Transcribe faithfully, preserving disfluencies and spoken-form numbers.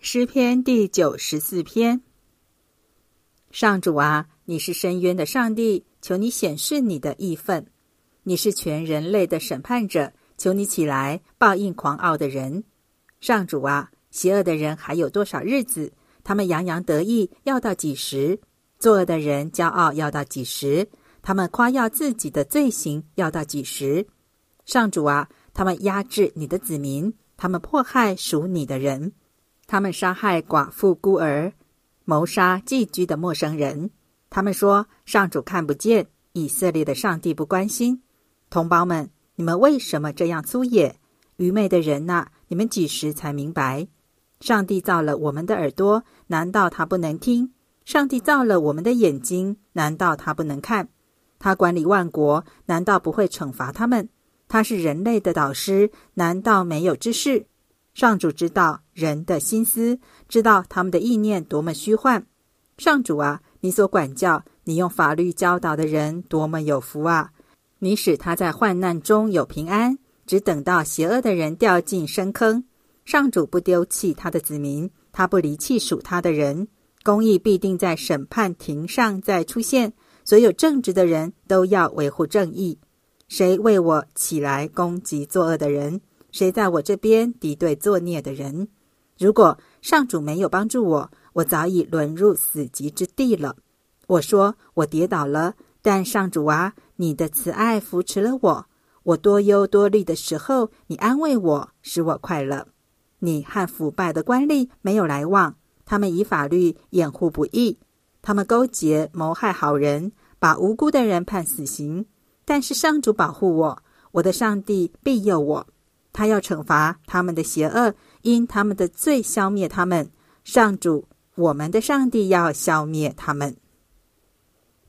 诗篇第九十四篇。上主啊，你是深渊的上帝，求你显示你的义愤。你是全人类的审判者，求你起来报应狂傲的人。上主啊，邪恶的人还有多少日子？他们洋洋得意要到几时？作恶的人骄傲要到几时？他们夸耀自己的罪行要到几时？上主啊，他们压制你的子民，他们迫害属你的人，他们杀害寡妇孤儿，谋杀寄居的陌生人。他们说，上主看不见，以色列的上帝不关心。同胞们，你们为什么这样粗野？愚昧的人啊，你们几时才明白？上帝造了我们的耳朵，难道他不能听？上帝造了我们的眼睛，难道他不能看？他管理万国，难道不会惩罚他们？他是人类的导师，难道没有知识？上主知道人的心思，知道他们的意念多么虚幻。上主啊，你所管教、你用法律教导的人多么有福啊！你使他在患难中有平安，只等到邪恶的人掉进深坑。上主不丢弃他的子民，他不离弃属他的人。公义必定在审判庭上再出现，所有正直的人都要维护正义。谁为我起来攻击作恶的人？谁在我这边敌对作孽的人？如果上主没有帮助我，我早已沦入死寂之地了。我说我跌倒了，但上主啊，你的慈爱扶持了我。我多忧多虑的时候，你安慰我，使我快乐。你和腐败的官吏没有来往，他们以法律掩护不义，他们勾结谋害好人，把无辜的人判死刑。但是上主保护我，我的上帝庇佑我。他要惩罚他们的邪恶，因他们的罪消灭他们。上主，我们的上帝要消灭他们。